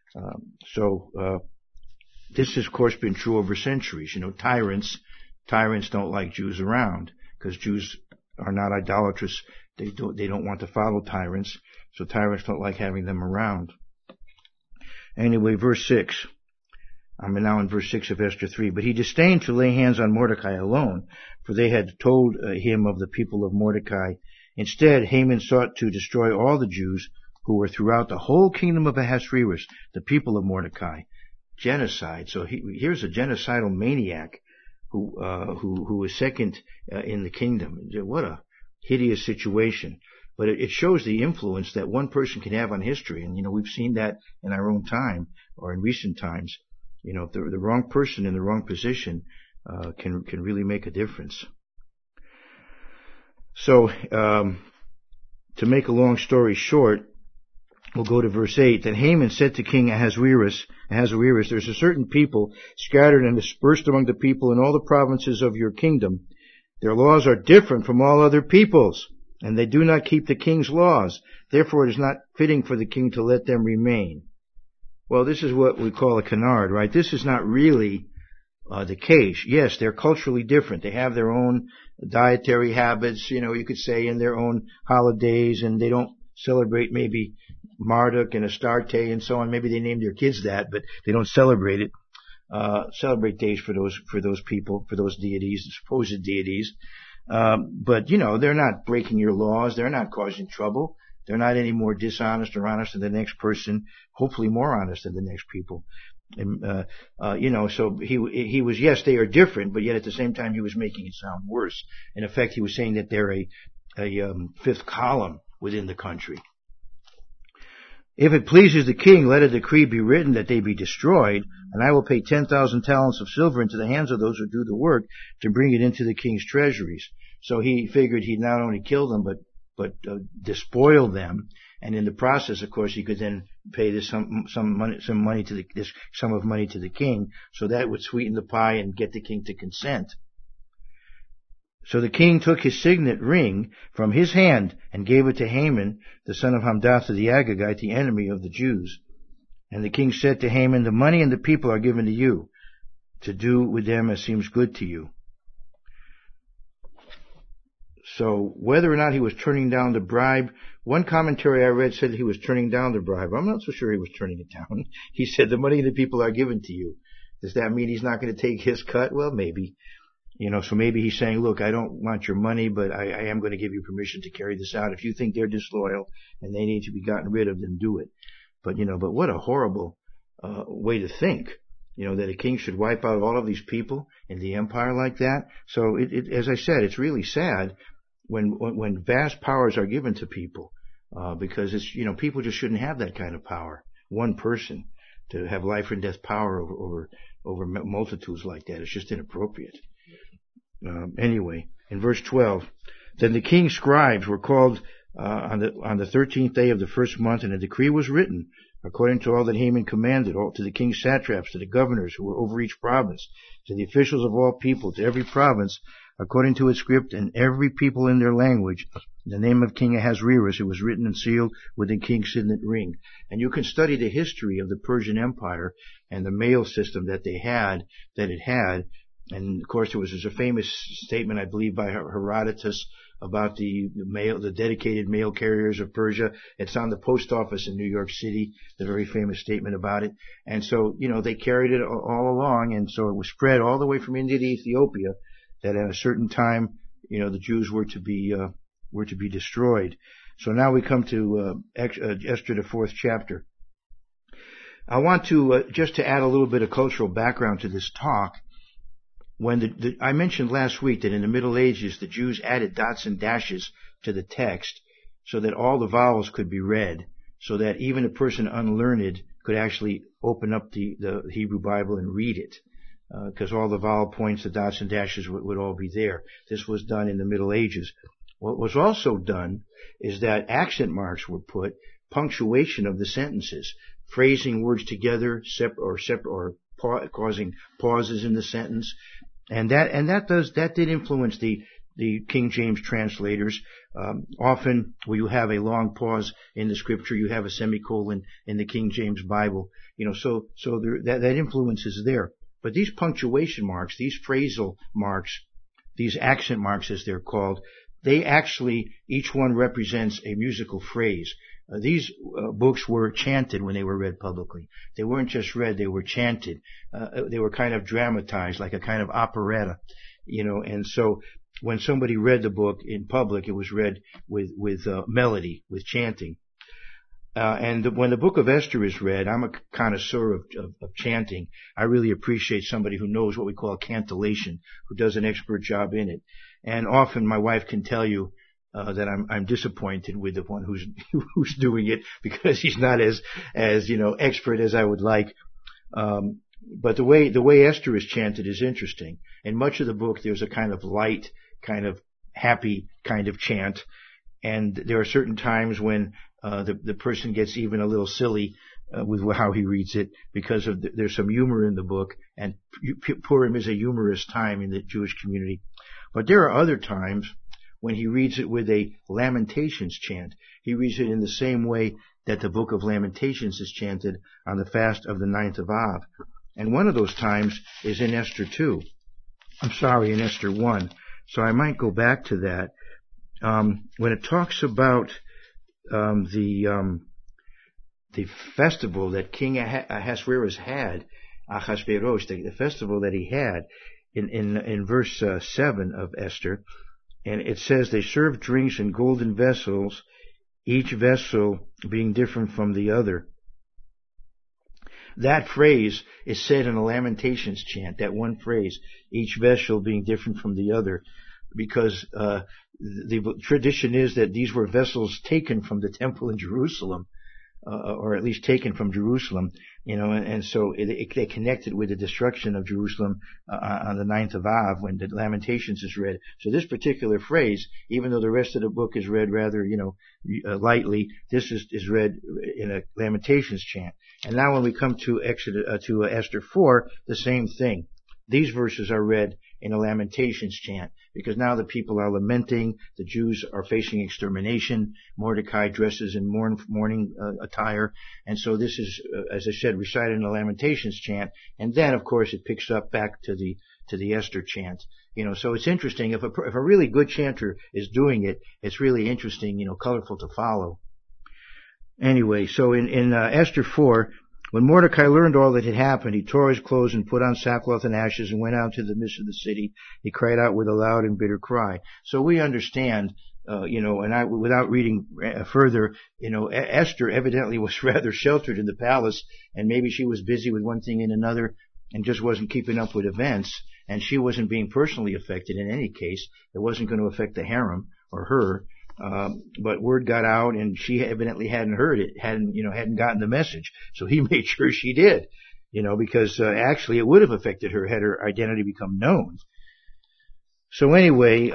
This has of course been true over centuries. Tyrants don't like Jews around because Jews are not idolatrous. They don't want to follow tyrants, so tyrants don't like having them around. Anyway, verse 6. I'm now in verse 6 of Esther 3. But he disdained to lay hands on Mordecai alone, for they had told him of the people of Mordecai. Instead, Haman sought to destroy all the Jews who were throughout the whole kingdom of Ahasuerus, the people of Mordecai. Genocide. So here's a genocidal maniac who is second in the kingdom. What a hideous situation. But it shows the influence that one person can have on history. And, we've seen that in our own time or in recent times. If the wrong person in the wrong position can really make a difference. So, to make a long story short, we'll go to verse 8. Then Haman said to King Ahasuerus, there's a certain people scattered and dispersed among the people in all the provinces of your kingdom. Their laws are different from all other peoples, and they do not keep the king's laws. Therefore it is not fitting for the king to let them remain. Well, this is what we call a canard, right? This is not really the case. Yes, they're culturally different. They have their own dietary habits, you could say, and their own holidays, and they don't celebrate maybe Marduk and Astarte and so on. Maybe they named their kids that, but they don't celebrate it. Celebrate days for those people, for those deities, supposed deities. But they're not breaking your laws. They're not causing trouble. They're not any more dishonest or honest than the next person. Hopefully more honest than the next people. So he was, yes, they are different, but yet at the same time he was making it sound worse. In effect, he was saying that they're a fifth column within the country. If it pleases the king, let a decree be written that they be destroyed, and I will pay 10,000 talents of silver into the hands of those who do the work to bring it into the king's treasuries. So he figured he'd not only kill them, but despoil them, and in the process, of course, he could then pay this some money to this sum of money to the king, so that would sweeten the pie and get the king to consent. So the king took his signet ring from his hand and gave it to Haman, the son of Hamdatha the Agagite, the enemy of the Jews. And the king said to Haman, the money and the people are given to you, to do with them as seems good to you. So whether or not he was turning down the bribe, one commentary I read said that he was turning down the bribe. I'm not so sure he was turning it down. He said the money and the people are given to you. Does that mean he's not going to take his cut? Well, maybe. So maybe he's saying, look, I don't want your money, but I am going to give you permission to carry this out. If you think they're disloyal and they need to be gotten rid of, then do it. But what a horrible way to think, that a king should wipe out all of these people in the empire like that. So as I said, it's really sad when vast powers are given to people, because it's, people just shouldn't have that kind of power. One person to have life and death power over multitudes like that. It's just inappropriate. Anyway, in verse 12, then the king's scribes were called on the 13th day of the first month, and a decree was written according to all that Haman commanded, all to the king's satraps, to the governors who were over each province, to the officials of all people, to every province according to its script, and every people in their language. In the name of King Ahasuerus, it was written and sealed with the king's signet ring. And you can study the history of the Persian Empire and the mail system that it had. And of course, there's a famous statement, I believe, by Herodotus about the dedicated mail carriers of Persia. It's on the post office in New York City, the very famous statement about it. And so, they carried it all along, and so it was spread all the way from India to Ethiopia, that at a certain time, the Jews were to be destroyed. So now we come to Esther, the 4th chapter. I want to just to add a little bit of cultural background to this talk. When I mentioned last week that in the Middle Ages the Jews added dots and dashes to the text so that all the vowels could be read, so that even a person unlearned could actually open up the Hebrew Bible and read it, because all the vowel points, the dots and dashes would all be there. This was done in the Middle Ages. What was also done is that accent marks were put, punctuation of the sentences, phrasing words together, causing pauses in the sentence, and that did influence the King James translators. Often when you have a long pause in the scripture, you have a semicolon in the King James Bible. So that influence is there. But these punctuation marks, these phrasal marks, these accent marks as they're called, they actually, each one represents a musical phrase. These books were chanted when they were read publicly. They weren't just read, they were chanted. They were kind of dramatized, like a kind of operetta, and so when somebody read the book in public, it was read with melody, with chanting. And when the book of Esther is read, I'm a connoisseur of chanting. I really appreciate somebody who knows what we call cantillation, who does an expert job in it. And often my wife can tell you that I'm disappointed with the one who's doing it, because he's not as expert as I would like. But the way Esther is chanted is interesting. In much of the book, there's a kind of light, kind of happy kind of chant, and there are certain times when the person gets even a little silly with how he reads it, because there's some humor in the book, and Purim is a humorous time in the Jewish community. But there are other times when he reads it with a Lamentations chant. He reads it in the same way that the book of Lamentations is chanted on the fast of the 9th of Av. And one of those times is in Esther 2. In Esther 1. So I might go back to that. When it talks about the festival that King Ahasuerus had, Achashverosh, the festival that he had, in verse 7 of Esther, and it says they served drinks in golden vessels, each vessel being different from the other. That phrase is said in a Lamentations chant, that one phrase, each vessel being different from the other, because the tradition is that these were vessels taken from the temple in Jerusalem, or at least taken from Jerusalem, and so they connected with the destruction of Jerusalem on the 9th of Av when the Lamentations is read. So this particular phrase, even though the rest of the book is read rather, lightly, this is read in a Lamentations chant. And now when we come to Esther 4, the same thing. These verses are read in a Lamentations chant, because now the people are lamenting, the Jews are facing extermination, Mordecai dresses in mourning attire, and so this is, as I said, recited in a Lamentations chant, and then of course it picks up back to the Esther chant. So it's interesting, if a really good chanter is doing it, it's really interesting, colorful to follow. Anyway, so in Esther 4, when Mordecai learned all that had happened, he tore his clothes and put on sackcloth and ashes and went out to the midst of the city. He cried out with a loud and bitter cry. So we understand, without reading further, Esther evidently was rather sheltered in the palace, and maybe she was busy with one thing and another and just wasn't keeping up with events, and she wasn't being personally affected in any case. It wasn't going to affect the harem or her. But word got out, and she evidently hadn't heard it, hadn't gotten the message. So he made sure she did, because actually it would have affected her had her identity become known. So anyway,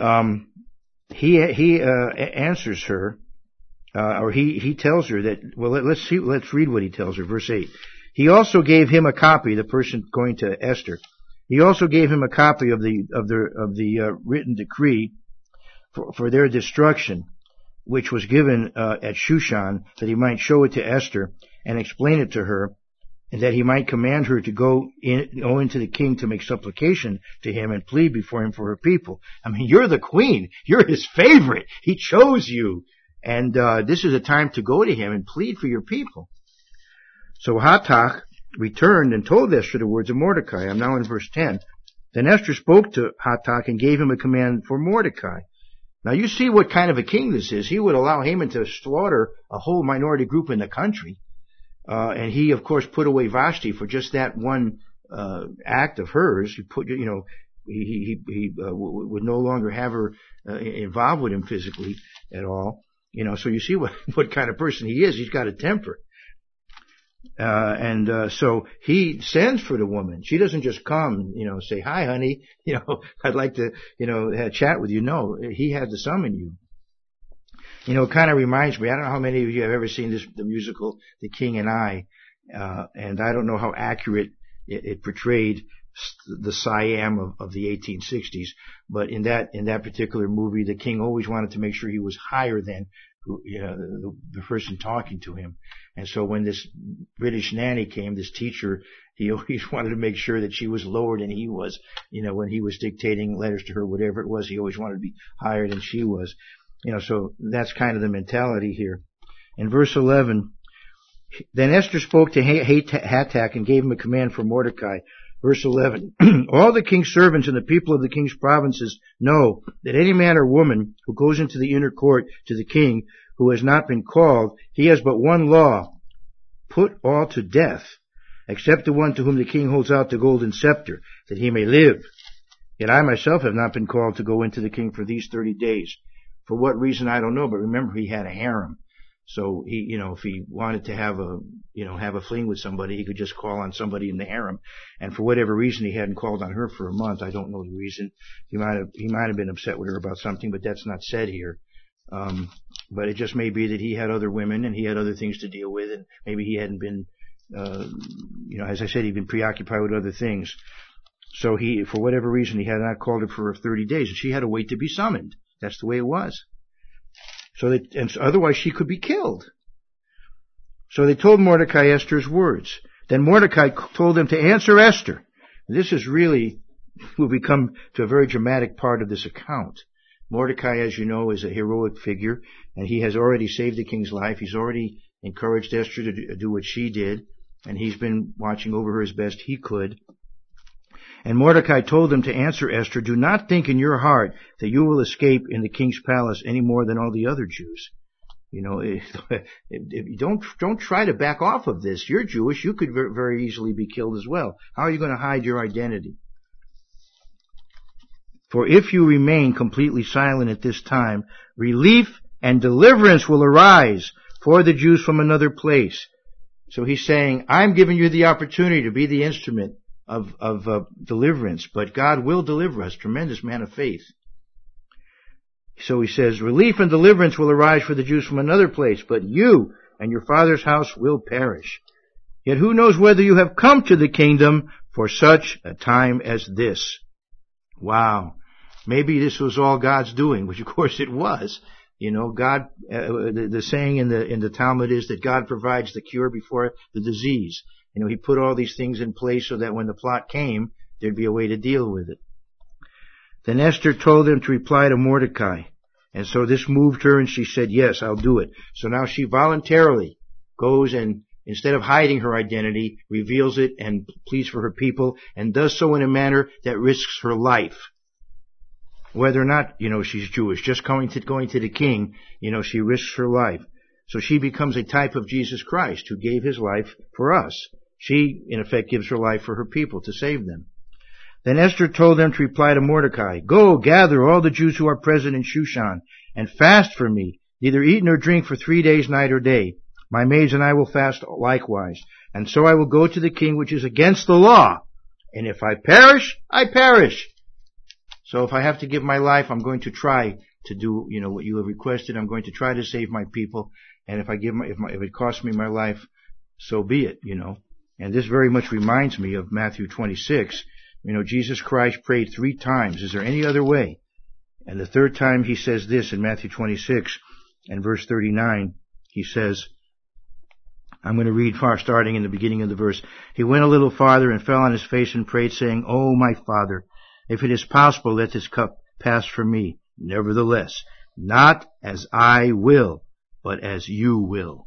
he answers her, or he tells her that. Well, let's read what he tells her. Verse 8. He also gave him a copy. The person going to Esther. He also gave him a copy of the written decree for their destruction, which was given at Shushan, that he might show it to Esther and explain it to her, and that he might command her to go into the king to make supplication to him and plead before him for her people. I mean, you're the queen. You're his favorite. He chose you. And this is a time to go to him and plead for your people. So Hathach returned and told Esther the words of Mordecai. I'm now in verse 10. Then Esther spoke to Hathach and gave him a command for Mordecai. Now you see what kind of a king this is. He would allow Haman to slaughter a whole minority group in the country. And he, of course, put away Vashti for just that one act of hers. He would no longer have her involved with him physically at all. So you see what kind of person he is. He's got a temper. So he sends for the woman. She doesn't just come, say, hi, honey, I'd like to, chat with you. No, he had to summon you. It kind of reminds me, I don't know how many of you have ever seen the musical, The King and I, and I don't know how accurate it portrayed the Siam of the 1860s, but in that particular movie, the king always wanted to make sure he was higher than the person talking to him. And so when this British nanny came, this teacher, he always wanted to make sure that she was lower than he was. When he was dictating letters to her, whatever it was, he always wanted to be higher than she was. So that's kind of the mentality here. In verse 11, then Esther spoke to Hatak and gave him a command for Mordecai. Verse 11, all the king's servants and the people of the king's provinces know that any man or woman who goes into the inner court to the king who has not been called, he has but one law, put all to death, except the one to whom the king holds out the golden scepter, that he may live. Yet I myself have not been called to go into the king for these 30 days. For what reason, I don't know, but remember, he had a harem. So he, if he wanted to have a fling with somebody, he could just call on somebody in the harem. And for whatever reason, he hadn't called on her for a month. I don't know the reason. He might have been upset with her about something, but that's not said here. But it just may be that he had other women and he had other things to deal with, and maybe he hadn't been, as I said, he'd been preoccupied with other things. So he, for whatever reason, he had not called her for 30 days, and she had to wait to be summoned. That's the way it was. So otherwise she could be killed. So they told Mordecai Esther's words. Then Mordecai told them to answer Esther. This is really, will become to a very dramatic part of this account. Mordecai, as you know, is a heroic figure, and he has already saved the king's life. He's already encouraged Esther to do what she did, and he's been watching over her as best he could. And Mordecai told them to answer Esther, do not think in your heart that you will escape in the king's palace any more than all the other Jews. Don't try to back off of this. You're Jewish. You could very easily be killed as well. How are you going to hide your identity? For if you remain completely silent at this time, relief and deliverance will arise for the Jews from another place. So he's saying, I'm giving you the opportunity to be the instrument of deliverance, but God will deliver us. Tremendous man of faith. So he says, relief and deliverance will arise for the Jews from another place, but you and your father's house will perish. Yet who knows whether you have come to the kingdom for such a time as this? Wow. Maybe this was all God's doing, which of course it was. God, the saying in the Talmud is that God provides the cure before the disease. He put all these things in place so that when the plot came, there'd be a way to deal with it. Then Esther told them to reply to Mordecai. And so this moved her, and she said, yes, I'll do it. So now she voluntarily goes and, instead of hiding her identity, reveals it and pleads for her people, and does so in a manner that risks her life. Whether or not, she's Jewish, just going to the king, she risks her life. So she becomes a type of Jesus Christ, who gave his life for us. She, in effect, gives her life for her people to save them. Then Esther told them to reply to Mordecai, go, gather all the Jews who are present in Shushan, and fast for me, neither eat nor drink for 3 days, night or day. My maids and I will fast likewise. And so I will go to the king, which is against the law. And if I perish, I perish. So if I have to give my life, I'm going to try to do, what you have requested. I'm going to try to save my people. And if it costs me my life, so be it, And this very much reminds me of Matthew 26. Jesus Christ prayed 3 times. Is there any other way? And the third time he says this in Matthew 26 and verse 39. He says, I'm going to read starting in the beginning of the verse. He went a little farther and fell on his face and prayed, saying, Oh, my Father, if it is possible, let this cup pass from me. Nevertheless, not as I will, but as you will.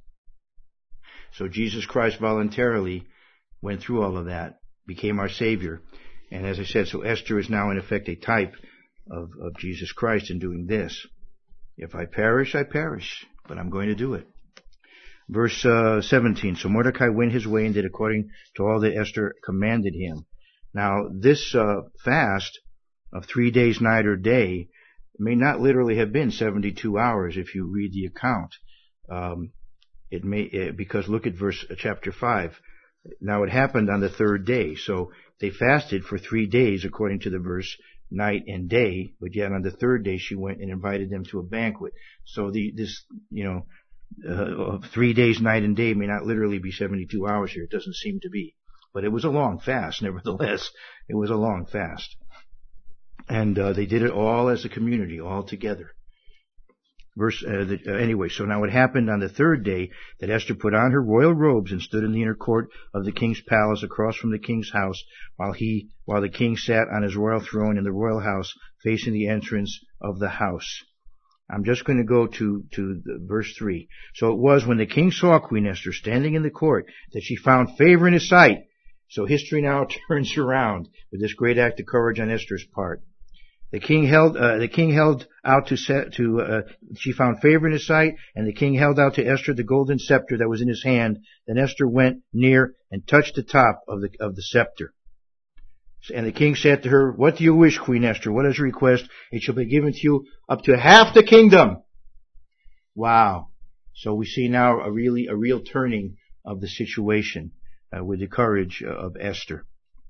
So Jesus Christ voluntarily went through all of that, became our Savior. And as I said, so Esther is now in effect a type of Jesus Christ in doing this. If I perish, I perish, but I'm going to do it. Verse 17, so Mordecai went his way and did according to all that Esther commanded him. Now, this fast of 3 days, night or day, may not literally have been 72 hours if you read the account. Because look at chapter 5. Now it happened on the 3rd day, so they fasted for 3 days according to the verse, night and day, but yet on the 3rd day she went and invited them to a banquet. So 3 days, night and day may not literally be 72 hours here. It doesn't seem to be. But it was a long fast, nevertheless. It was a long fast. And they did it all as a community, all together. Anyway, so now it happened on the 3rd day that Esther put on her royal robes and stood in the inner court of the king's palace across from the king's house, while the king sat on his royal throne in the royal house facing the entrance of the house. I'm just going to go to verse 3. So it was when the king saw Queen Esther standing in the court that she found favor in his sight. So history now turns around with this great act of courage on Esther's part. The king held out she found favor in his sight, and the king held out to Esther the golden scepter that was in his hand. Then Esther went near and touched the top of the scepter. And the king said to her, "What do you wish, Queen Esther? What is your request? It shall be given to you up to half the kingdom." Wow. So we see now a real turning of the situation with the courage of Esther.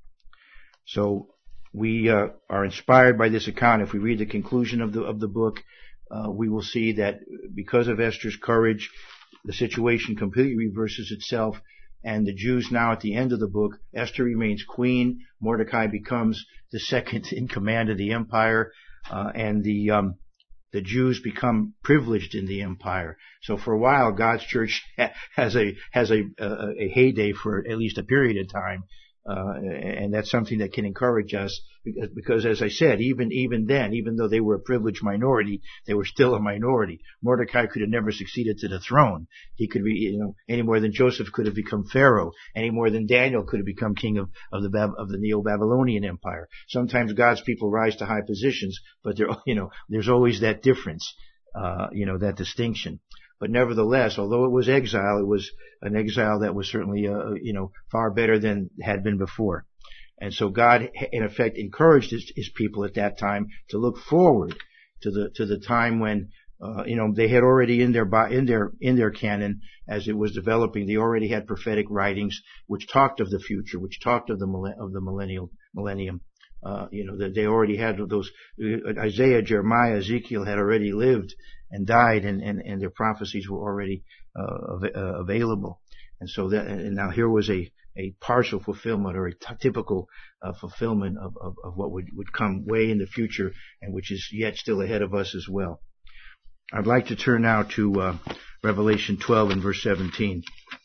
So we are inspired by this account. If we read the conclusion of the book, we will see that because of Esther's courage, the situation completely reverses itself. And the Jews now at the end of the book, Esther remains queen. Mordecai becomes the second in command of the empire, and the Jews become privileged in the empire. So for a while, God's church has a heyday for at least a period of time. And that's something that can encourage us because as I said, even then, even though they were a privileged minority, they were still a minority. Mordecai could have never succeeded to the throne. He could be, any more than Joseph could have become Pharaoh, any more than Daniel could have become king of the Neo-Babylonian Empire. Sometimes God's people rise to high positions, but there's always that difference, that distinction. But nevertheless, although it was exile, it was an exile that was certainly, far better than had been before. And so God, in effect, encouraged his people at that time to look forward to the time when, they had already in their canon, as it was developing, they already had prophetic writings which talked of the future, which talked of the millennium. They already had those. Isaiah, Jeremiah, Ezekiel had already lived and died, and their prophecies were already available. And so and now here was a partial fulfillment or a typical fulfillment of what would come way in the future, and which is yet still ahead of us as well. I'd like to turn now to Revelation 12 and verse 17.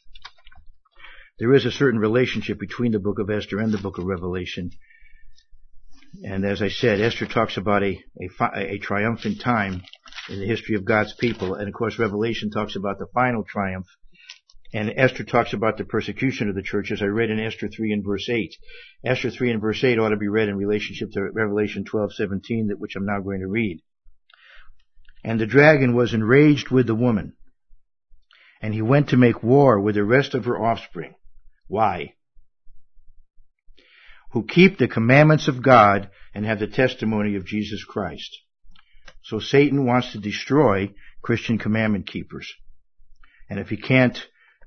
There is a certain relationship between the book of Esther and the book of Revelation. And as I said, Esther talks about a triumphant time in the history of God's people. And of course, Revelation talks about the final triumph. And Esther talks about the persecution of the church, as I read in Esther 3 and verse 8. Esther 3 and verse 8 ought to be read in relationship to Revelation 12:17, which I'm now going to read. And the dragon was enraged with the woman, and he went to make war with the rest of her offspring. Why? Who keep the commandments of God and have the testimony of Jesus Christ. So Satan wants to destroy Christian commandment keepers. And if he can't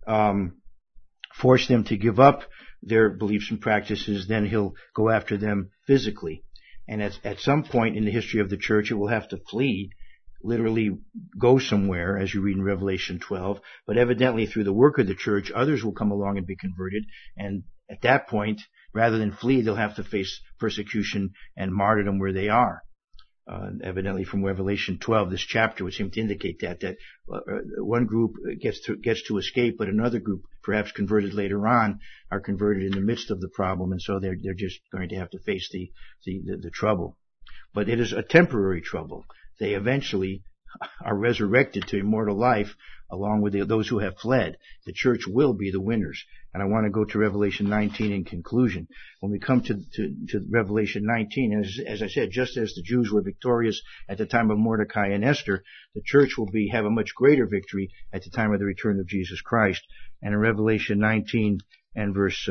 force them to give up their beliefs and practices, then he'll go after them physically. And at some point in the history of the church, it will have to flee, literally go somewhere, as you read in Revelation 12. But evidently through the work of the church, others will come along and be converted. And at that point, rather than flee, they'll have to face persecution and martyrdom where they are. Evidently from Revelation 12, this chapter would seem to indicate that one group gets to escape, but another group, perhaps converted later on, are converted in the midst of the problem, and so they're just going to have to face the trouble. But it is a temporary trouble. They eventually are resurrected to immortal life along with those who have fled. The church will be the winners. And I want to go to Revelation 19 in conclusion. When we come to Revelation 19, as I said, just as the Jews were victorious at the time of Mordecai and Esther, the church will have a much greater victory at the time of the return of Jesus Christ. And in Revelation 19 and verse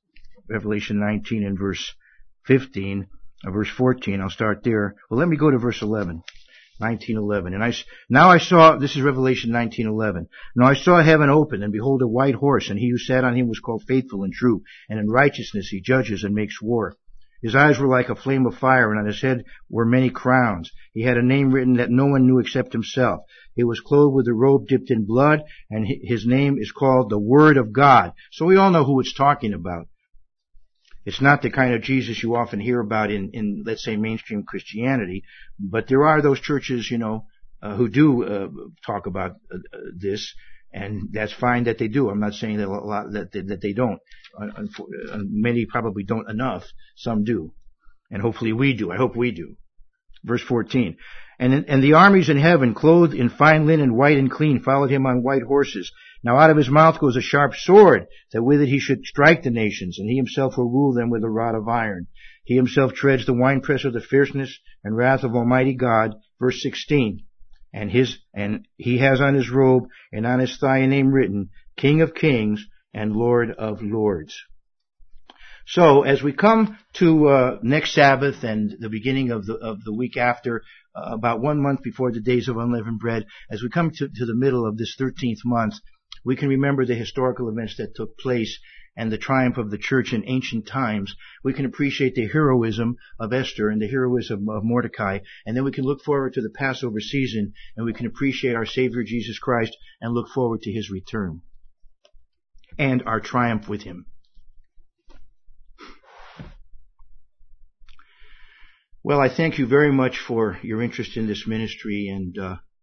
14, I'll start there. Well, let me go to verse 11. 19:11. And now I saw, this is Revelation 19:11. Now I saw heaven open, and behold a white horse, and he who sat on him was called Faithful and True, and in righteousness he judges and makes war. His eyes were like a flame of fire, and on his head were many crowns. He had a name written that no one knew except himself. He was clothed with a robe dipped in blood, and his name is called the Word of God. So we all know who it's talking about. It's not the kind of Jesus you often hear about in let's say, mainstream Christianity, but there are those churches, who do talk about this, and that's fine that they do. I'm not saying that a lot that they don't. Many probably don't enough. Some do, and hopefully we do. I hope we do. verse 14. And the armies in heaven, clothed in fine linen, white and clean, followed him on white horses. Now out of his mouth goes a sharp sword, that with it he should strike the nations, and he himself will rule them with a rod of iron. He himself treads the winepress of the fierceness and wrath of Almighty God. Verse 16. And he has on his robe and on his thigh a name written, King of Kings and Lord of Lords. So as we come to next Sabbath and the beginning of the week after, about 1 month before the days of unleavened bread, as we come to the middle of this 13th month, we can remember the historical events that took place and the triumph of the church in ancient times. We can appreciate the heroism of Esther and the heroism of Mordecai, and then we can look forward to the Passover season, and we can appreciate our Savior Jesus Christ and look forward to His return and our triumph with Him. Well, I thank you very much for your interest in this ministry, and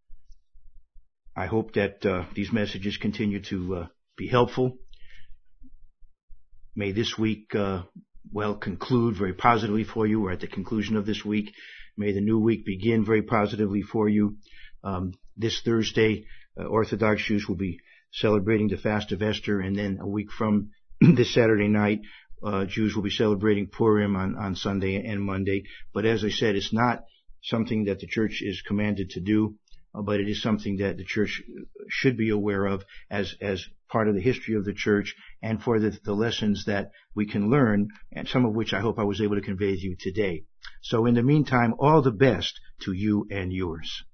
I hope that these messages continue to be helpful. May this week, conclude very positively for you. We're at the conclusion of this week. May the new week begin very positively for you. This Thursday, Orthodox Jews will be celebrating the fast of Esther, and then a week from this Saturday night, Jews will be celebrating Purim on Sunday and Monday. But as I said, it's not something that the church is commanded to do, but it is something that the church should be aware of as part of the history of the church and for the lessons that we can learn, and some of which I hope I was able to convey to you today. So in the meantime, all the best to you and yours.